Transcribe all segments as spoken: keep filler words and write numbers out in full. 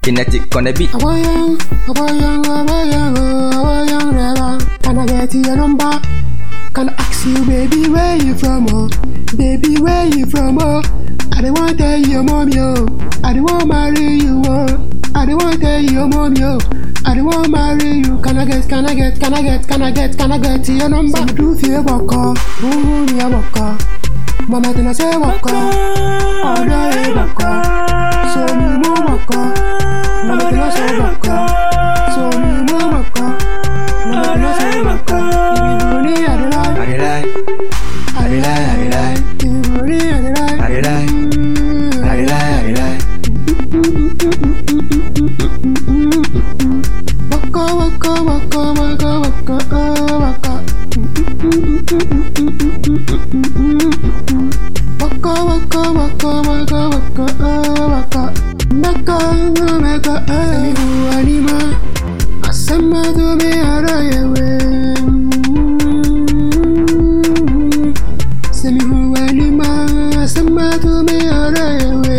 Kinetic on the beat. I want young, I want young, I want young, I want young, never. Can I get your number? Can I ask you, baby, where you from, oh? Baby, where you from, oh? I don't want to tell your mom, yo. I don't want to marry you, oh. I don't want to tell your mom, yo. I don't want to marry you. Can I get, can I get, can I get, can I get, can I get your number? Some do fear waka, ooh, me a waka. Mama tell us say waka, all day waka. So me mo waka, mama tell us say waka. So me mo waka, mama tell us say waka. If you money, I dey lie, I dey lie, I dey lie, I dey lie. if you money, I dey lie, I dey lie, I dey lie, I dey lie. Waka waka waka waka waka uh, waka. Waka waka waka waka waka uh, waka. Meka meka uh. Semi hu anima, asema tu me arayewe. Semi hu anima, asema tu me arayewe.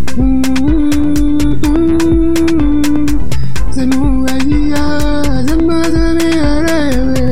Semi hu anima, asema tu me arayewe.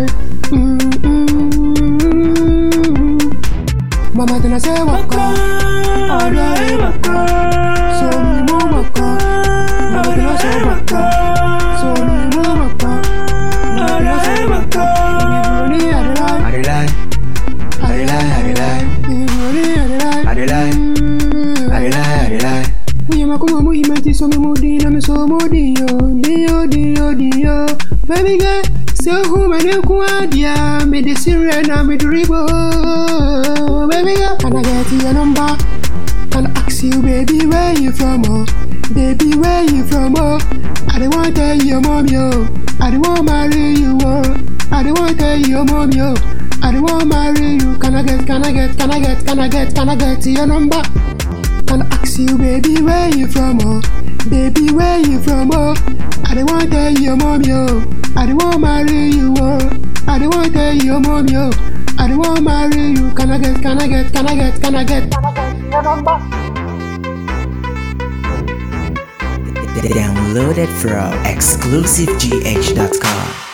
Mama tena say waka, all day waka. So me mo waka, mama tena say waka. So me mo waka, mama tena say waka. If you money, I dey lie, I dey lie, I dey lie, I dey lie. if you money, I dey lie, I dey lie, I dey lie, I dey lie. Muyama kuma muhimati so me mudi na me so mudi yo, dio dio dio. Baby girl, so who my name kuadia, me the sirena na me dribble. Baby girl, can I get your number? Can I ask you, baby, where you from, oh? Baby, where you from, oh? I don't want to tell your mom, yo. I don't want to marry you, oh. I don't want to tell your mom, yo. I don't want to marry you. Can I get, can I get, can I get, can I get, can I get your number? Can I ask you, baby, where you from, oh? Baby, where you from, oh? I don't want to tell your mom, yo. I don't want to marry you, oh. I don't want to tell your mom, yo. I don't want to marry you. Can I get, can I get, can I get, can I get, can I get your number? Downloaded from exclusive g h dot com.